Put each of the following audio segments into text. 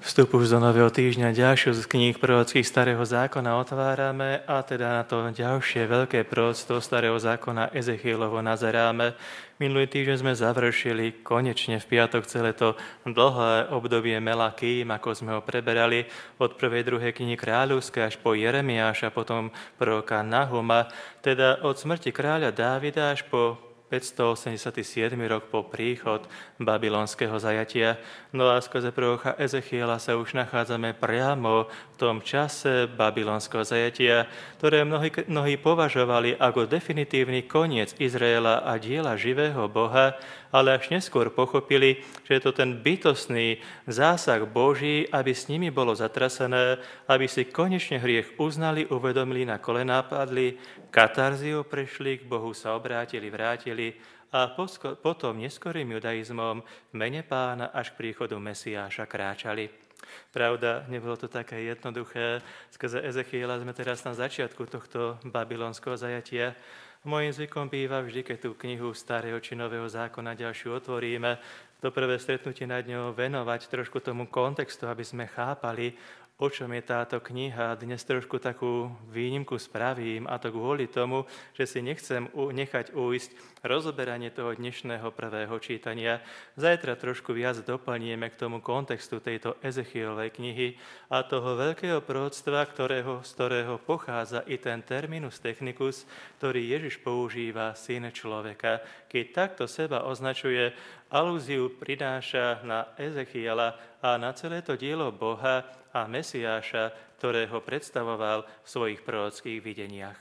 Vstup už do nového týždňa ďalšiu z kníh prorockých Starého zákona otvárame a teda na to ďalšie veľké proroctvo Starého zákona Ezechielovo nazeráme. Minulý týždeň sme završili konečne v piatok celé to dlhé obdobie Melakým, ako sme ho preberali od 1. 2. knihy kráľovskej až po Jeremiáša, potom proroka Nahuma, teda od smrti kráľa Dávida až po 587. rok po príchod babylonského zajatia. No a skrze proroka Ezechiela sa už nachádzame priamo v tom čase babylonského zajatia, ktoré mnohí považovali ako definitívny koniec Izraela a diela živého Boha, ale až neskôr pochopili, že je to ten bytostný zásah Boží, aby s nimi bolo zatrasené, aby si konečne hriech uznali, uvedomili, na kolená padli, katarziu prešli, k Bohu sa obrátili, vrátili a potom neskorým judaizmom v mene Pána až k príchodu Mesiáša kráčali. Pravda, nebolo to také jednoduché. Skrze Ezechiela sme teraz na začiatku tohto babylonského zajatia. Mojím zvykom býva vždy, keď tú knihu Starého či Nového zákona ďalšiu otvoríme, to prvé stretnutie nad ňou venovať trošku tomu kontextu, aby sme chápali, o čom je táto kniha. Dnes trošku takú výnimku spravím, a to kvôli tomu, že si nechcem nechať ujsť rozoberanie toho dnešného prvého čítania. Zajtra trošku viac doplníme k tomu kontextu tejto Ezechielovej knihy a toho veľkého proroctva, z ktorého pochádza i ten terminus technicus, ktorý Ježiš používa, syn človeka. Keď takto seba označuje, alúziu prináša na Ezechiela a na celé to dielo Boha a Mesiáša, ktorého predstavoval v svojich prorockých videniach.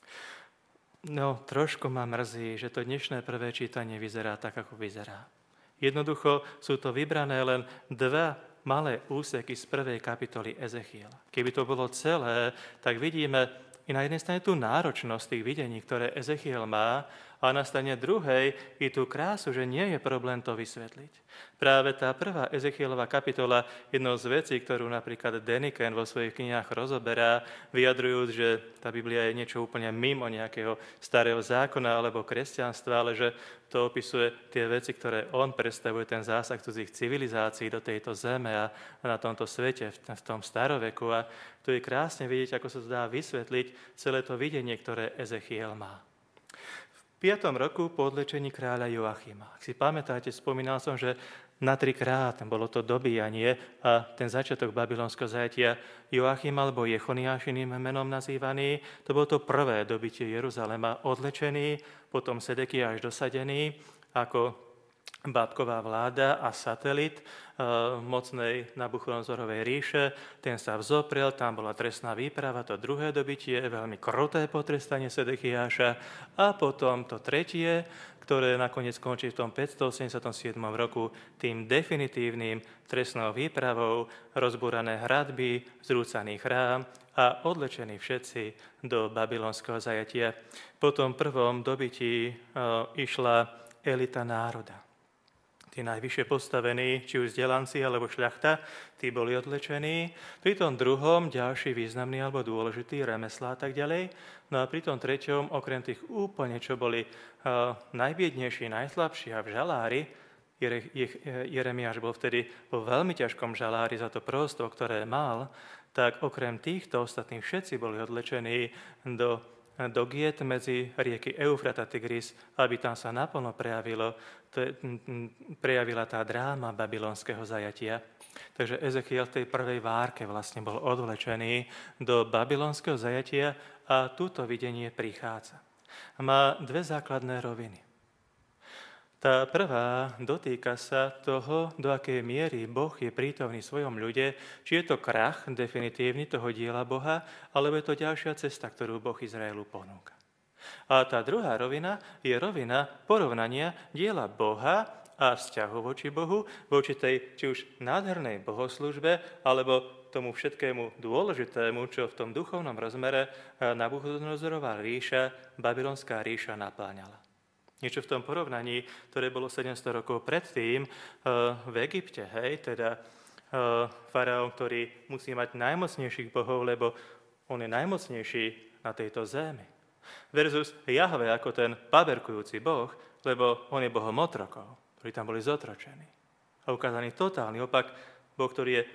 No, trošku ma mrzí, že to dnešné prvé čítanie vyzerá tak, ako vyzerá. Jednoducho sú to vybrané len dva malé úseky z prvej kapitoly Ezechiela. Keby to bolo celé, tak vidíme i na jednej strane tú náročnosť tých videní, ktoré Ezechiel má, a na strane druhej i tú krásu, že nie je problém to vysvetliť. Práve tá prvá Ezechielová kapitola, jednou z vecí, ktorú napríklad Deniken vo svojich knihách rozoberá, vyjadrujúc, že tá Biblia je niečo úplne mimo nejakého starého zákona alebo kresťanstva, ale že to opisuje tie veci, ktoré on predstavuje, ten zásah cudzích civilizácií do tejto zeme a na tomto svete, v tom staroveku. A tu je krásne vidieť, ako sa to dá vysvetliť celé to videnie, ktoré Ezechiel má. V 5. roku po odlečení kráľa Joachima. Ak si pamätáte, spomínal som, že na 3-krát bolo to dobíjanie a ten začiatok babylonského zajatia Joachim alebo Jechoniášiným menom nazývaný, to bolo to prvé dobitie Jeruzalema, odlečený, potom Sedekiáš dosadený ako bábková vláda a satelit mocnej Nabuchodonzorovej ríše. Ten sa vzoprel, tam bola trestná výprava, to druhé dobitie, veľmi kruté potrestanie Sedekiáša a potom to tretie, ktoré nakoniec končí v tom 587 roku tým definitívnym trestnou výpravou, rozbúrané hradby, zrúcaný chrám a odlečení všetci do babylonského zajatia. Po tom prvom dobití išla elita národa. Tí najvyššie postavení, či už vzdelanci alebo šľachta, tí boli odlečení. Pri tom druhom ďalší významný alebo dôležitý remeslá a tak ďalej. No a pri tom treťom, okrem tých úplne, čo boli najbiednejší, najslabší a v žalári, Jeremiáš bol vtedy vo veľmi ťažkom žalári za to proroctvo, ktoré mal, tak okrem týchto ostatných všetci boli odlečení do Giet medzi rieky Eufrat a Tigris, aby tam sa naplno prejavila tá dráma babylonského zajatia. Takže Ezechiel v tej prvej várke vlastne bol odvlečený do babylonského zajatia a túto videnie prichádza. Má dve základné roviny. Tá prvá dotýka sa toho, do akej miery Boh je prítomný v svojom ľude, či je to krach definitívny toho diela Boha, alebo je to ďalšia cesta, ktorú Boh Izraelu ponúka. A tá druhá rovina je rovina porovnania diela Boha a vzťahu voči Bohu, voči tej či už nádhernej bohoslužbe, alebo tomu všetkému dôležitému, čo v tom duchovnom rozmere Nabuchodonozorova ríša, babylonská ríša napláňala. Niečo v tom porovnaní, ktoré bolo 700 rokov predtým v Egypte, teda faraón, ktorý musí mať najmocnejších bohov, lebo on je najmocnejší na tejto zemi. Versus Jahve ako ten paberkujúci boh, lebo on je bohom otrokov, ktorí tam boli zotročení. A ukázaný totálny opak, boh, ktorý je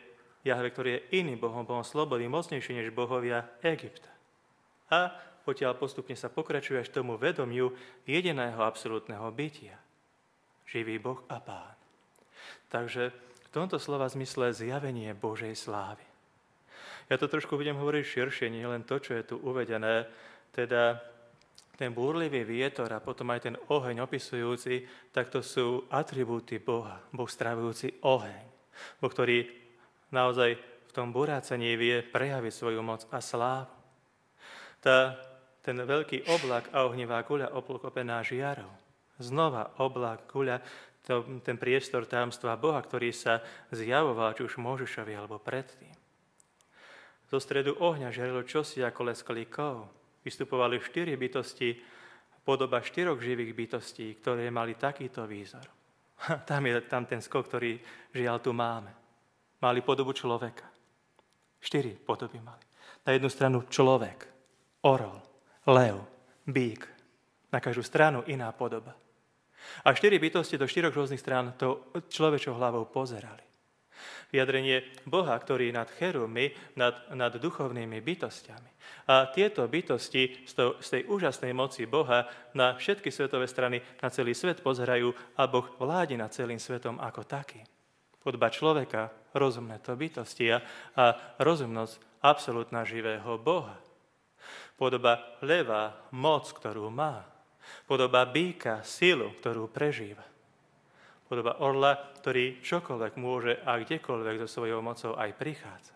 Jahve, ktorý je iným Bohom, Bohom slobody, mocnejší než bohovia Egypta. A odtiaľ postupne sa pokračuje až tomu vedomiu jediného absolútneho bytia. Živý Boh a Pán. Takže v tomto slova zmysle zjavenie Božej slávy. Ja to trošku budem hovoriť širšie, nie len to, čo je tu uvedené, teda ten búrlivý vietor a potom aj ten oheň opisujúci, tak to sú atribúty Boha. Boh stravujúci oheň. Boh, ktorý naozaj v tom burácení vie prejaviť svoju moc a slávu. Ten veľký oblak a ohnivá guľa obklopená žiarou. Znova oblak, guľa, ten priestor tajomstva Boha, ktorý sa zjavoval či už Mojžišovi alebo predtým. Zo stredu ohňa žiarilo čosi ako lesk klikov. Vystupovali 4 bytosti, podoba 4 živých bytostí, ktoré mali takýto výzor. Tam je ten skok, ktorý žiaľ tu máme. Mali podobu človeka. 4 podoby mali. Na jednu stranu človek, orol, lev, bík. Na každú stranu iná podoba. A 4 bytosti do 4 rôznych strán to človečou hlavou pozerali. Vyjadrenie Boha, ktorý nad cherubmi, nad duchovnými bytostiami. A tieto bytosti z tej úžasnej moci Boha na všetky svetové strany, na celý svet pozerajú a Boh vládi nad celým svetom ako taký. Podoba človeka, rozumné to bytosti a rozumnosť absolútna živého Boha. Podoba leva, moc, ktorú má. Podoba býka, silu, ktorú prežíva. Podoba orla, ktorý čokoľvek môže a kdekoľvek so svojou mocou aj prichádza.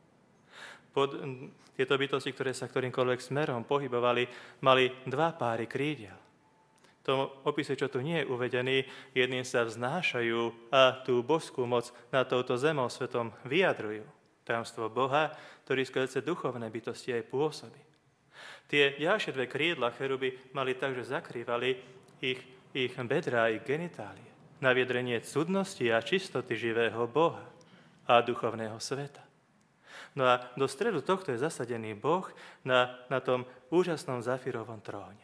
Tieto bytosti, ktoré sa ktorýmkoľvek smerom pohybovali, mali 2 páry krídel. V tom opise, čo tu nie je uvedený, jedným sa vznášajú a tú božskú moc nad touto zemou svetom vyjadrujú. Tajomstvo Boha, ktorý skrze duchovné bytosti aj pôsobí. Tie ďalšie 2 krídla cheruby mali tak, že zakrývali ich bedrá, ich genitálie. Na vyjadrenie cudnosti a čistoty živého Boha a duchovného sveta. No a do stredu tohto je zasadený Boh na tom úžasnom zafírovom tróne.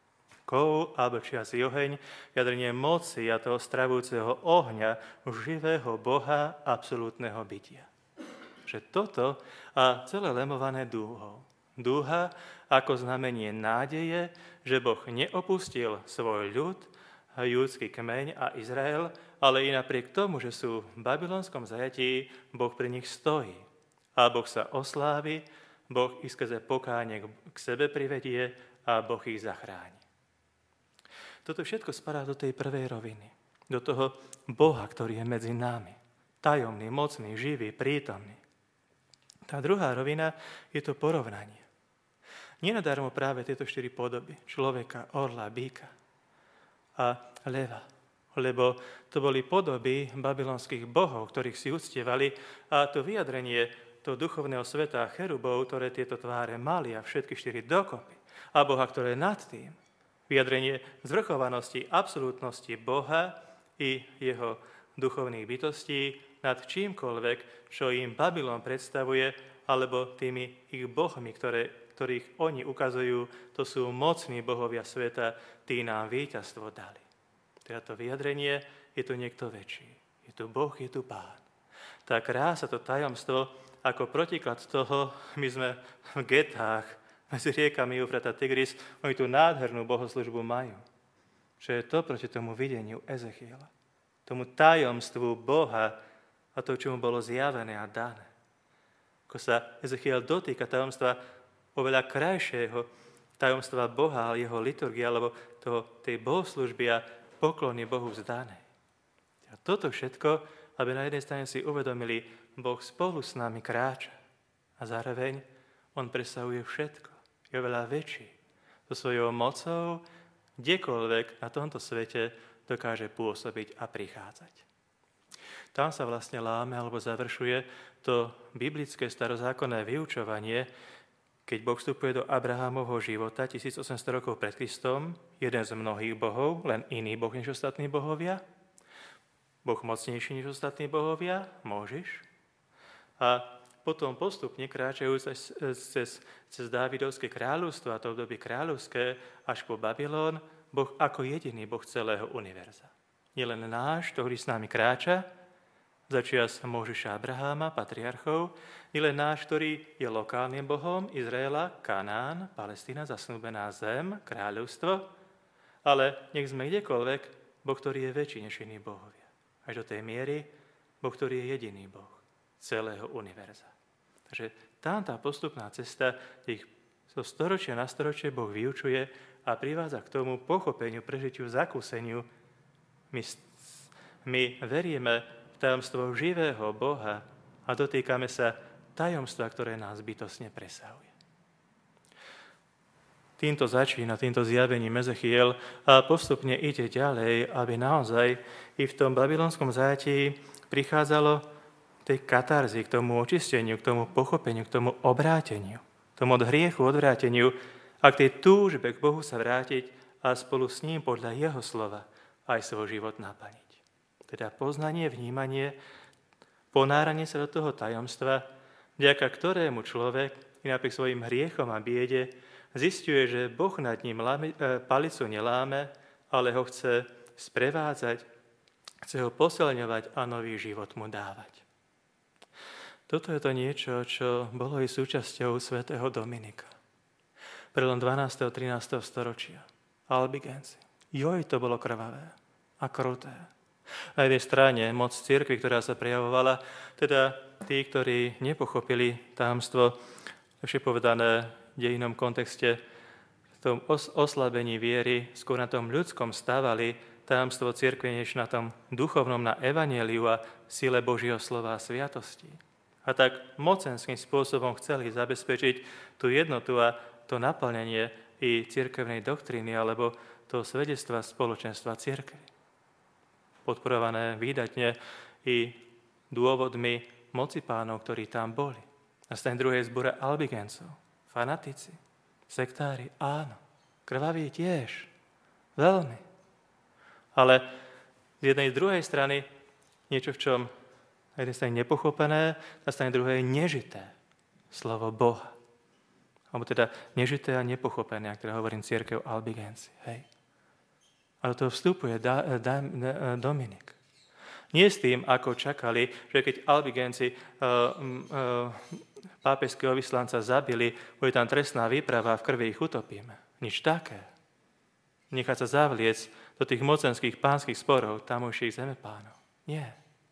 Kov a blčiaci oheň, vyjadrenie moci a toho stravujúceho ohňa živého Boha absolútneho bytia. Že toto a celé lemované dúhou. Dúha ako znamenie nádeje, že Boh neopustil svoj ľud, júdsky kmeň a Izrael, ale i napriek tomu, že sú v babylonskom zajatí, Boh pri nich stojí. A Boh sa oslávi, Boh ich skrze pokánie k sebe privedie a Boh ich zachráni. Toto všetko spadá do tej prvej roviny. Do toho Boha, ktorý je medzi nami. Tajomný, mocný, živý, prítomný. Tá druhá rovina je to porovnanie. Nenadarmo práve tieto 4 podoby. Človeka, orla, býka a leva. Lebo to boli podoby babylonských bohov, ktorých si uctievali a to vyjadrenie toho duchovného sveta a cherubov, ktoré tieto tváre mali a všetky 4 dokopy. A Boha, ktoré je nad tým. Vyjadrenie zvrchovanosti, absolútnosti Boha i jeho duchovných bytostí nad čímkoľvek, čo im Babylon predstavuje, alebo tými ich bohmi, ktorých oni ukazujú, to sú mocní bohovia sveta, tí nám víťazstvo dali. Teda to vyjadrenie, je tu niekto väčší. Je tu Boh, je tu Pán. Tá krása, to tajomstvo, ako protiklad toho, my sme v getách, medzi riekami Eufrat a Tigris, oni tú nádhernú bohoslužbu majú. Čo je to proti tomu videniu Ezechiela. Tomu tajomstvu Boha a to, čo mu bolo zjavené a dané. Ako sa Ezechiel dotýka tajomstva oveľa krajšieho tajomstva Boha a jeho liturgie, alebo tej bohoslužby a poklony Bohu vzdanej. A toto všetko, aby na jednej strane si uvedomili, Boh spolu s nami kráča a zároveň on presahuje všetko. Je oveľa väčší. So svojou mocou kdekoľvek na tomto svete dokáže pôsobiť a prichádzať. Tam sa vlastne láme alebo završuje to biblické starozákonné vyučovanie, keď Boh vstupuje do Abrahámovho života 1800 rokov pred Kristom, jeden z mnohých bohov, len iný boh než ostatní bohovia, Boh mocnejší než ostatní bohovia, Mojžiš, a potom postupne kráčajú cez Dávidovské kráľovstvo a to obdobie kráľovské až po Babylon, Boh ako jediný Boh celého univerza. Nielen náš, ktorý s nami kráča, začias Mojžiša Abraháma, patriarchov, nielen náš, ktorý je lokálnym Bohom Izraela, Kanán, Palestína, zasnúbená zem, kráľovstvo, ale nech sme kdekoľvek, Boh, ktorý je väčší než iní bohovia. Až do tej miery, Boh, ktorý je jediný Boh celého univerza. Takže tam tá postupná cesta, tých zo storočia na storočie Boh vyučuje a privádza k tomu pochopeniu, prežitiu, zakúseniu. My veríme v tajomstvo živého Boha a dotýkame sa tajomstva, ktoré nás bytostne presahuje. Týmto začína, týmto zjavením Ezechiel a postupne ide ďalej, aby naozaj i v tom babylonskom zajatí prichádzalo k tej katarzi, k tomu očisteniu, k tomu pochopeniu, k tomu obráteniu, k tomu od hriechu odvráteniu a k tej túžbe k Bohu sa vrátiť a spolu s ním podľa jeho slova aj svoj život naplniť. Teda poznanie, vnímanie, ponáranie sa do toho tajomstva, vďaka ktorému človek i napriek svojim hriechom a biede zisťuje, že Boh nad ním palicu neláme, ale ho chce sprevádzať, chce ho posilňovať a nový život mu dávať. Toto je to niečo, čo bolo i súčasťou svätého Dominika. Prelom 12. a 13. storočia. Albigenci. Joj, to bolo krvavé a kruté. Na jednej strane moc cirkvi, ktorá sa prejavovala, teda tí, ktorí nepochopili tajomstvo, ešte povedané v dejinom kontexte, v tom oslabení viery, skôr na tom ľudskom stávali tajomstvo cirkvi, než na tom duchovnom, na evanjeliu a sile Božieho slova a sviatosti. A tak mocenským spôsobom chceli zabezpečiť tú jednotu a to naplnenie i cirkevnej doktríny alebo toho svedectva spoločenstva cirkvi. Podporované výdatne i dôvodmi moci pánov, ktorí tam boli. Na strane druhej zbore albigencov, fanatici, sektári, áno, krvaví tiež, veľmi. Ale z jednej druhej strany niečo, v čom na jednej strane nepochopené, na strane druhej nežité slovo Boha. Alebo teda nežité a nepochopené, ak teda hovorím cirkev albigenci, hej. A do toho vstupuje Dominik. Nie s tým, ako čakali, že keď albigenci pápežského vyslanca zabili, bude tam trestná výprava a v krvi ich utopíme. Nič také. Nechať sa zavliec do tých mocenských pánskych sporov tamojších zemepánov. Nie.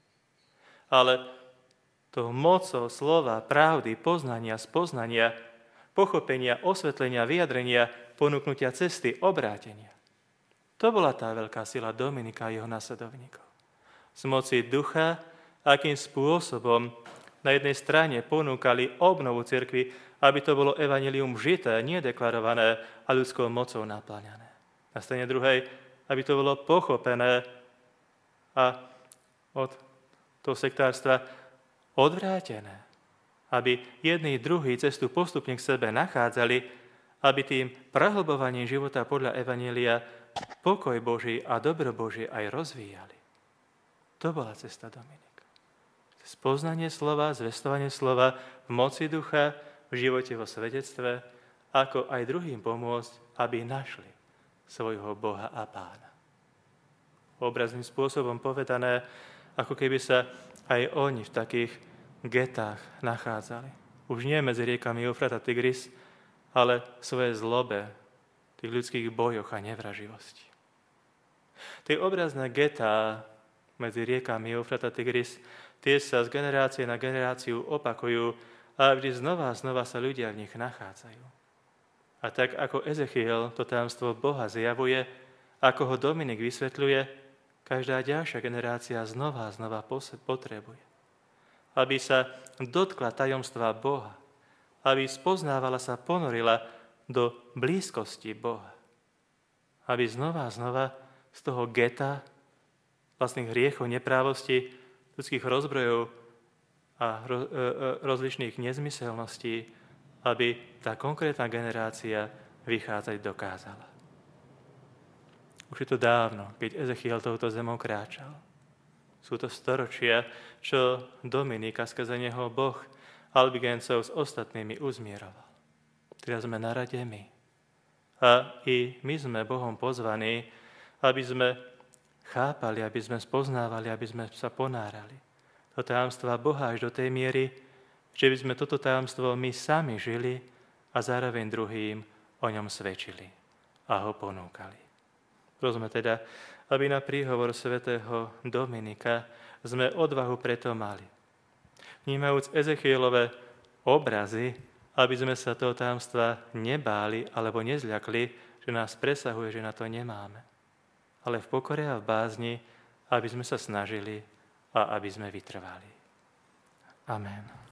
Ale to mocou slova, pravdy, poznania, spoznania, pochopenia, osvetlenia, vyjadrenia, ponúknutia cesty, obrátenia. To bola tá veľká sila Dominika a jeho nasledovníkov. Z moci ducha, akým spôsobom na jednej strane ponúkali obnovu cirkvi, aby to bolo evanjelium žité, nie deklarované a ľudskou mocou napláňané. Na strane druhej, aby to bolo pochopené a od toho sektárstva odvrátené. Aby jedný druhý cestu postupne k sebe nachádzali, aby tým prehlbovaním života podľa evanjelia pokoj Boží a dobro Božie aj rozvíjali. To bola cesta Dominika. Spoznanie slova, zvestovanie slova v moci ducha, v živote vo svedectve, ako aj druhým pomôcť, aby našli svojho Boha a Pána. Obrazným spôsobom povedané, ako keby sa aj oni v takých getách nachádzali. Už nie medzi riekami Eufrat a Tigris, ale v svojej zlobe, tých ľudských bojoch a nevraživosti. Tie obrazné getá medzi riekami Eufrat a Tigris, tie sa z generácie na generáciu opakujú a vždy znova a znova sa ľudia v nich nachádzajú. A tak ako Ezechiel to tajomstvo Boha zjavuje, ako ho Dominik vysvetľuje, každá ďalšia generácia znova a znova potrebuje. Aby sa dotkla tajomstva Boha, aby spoznávala sa, ponorila do blízkosti Boha. Aby znova a znova z toho geta vlastných hriechov, neprávosti, ľudských rozbrojov a rozličných nezmyselností, aby tá konkrétna generácia vychádzať dokázala. Už je to dávno, keď Ezechiel touto zemou kráčal. Sú to storočia, čo Dominika, skrze neho Boh albigencov s ostatnými uzmieroval. Teraz sme na rade my. A i my sme Bohom pozvaní, aby sme chápali, aby sme spoznávali, aby sme sa ponárali do tajomstva Boha až do tej miery, že by sme toto tajomstvo my sami žili a zároveň druhým o ňom svedčili a ho ponúkali. Prosme teda, aby na príhovor svätého Dominika sme odvahu preto mali. Vnímajúc Ezechielove obrazy, aby sme sa toho tajomstva nebáli alebo nezľakli, že nás presahuje, že na to nemáme. Ale v pokore a v bázni, aby sme sa snažili a aby sme vytrvali. Amen.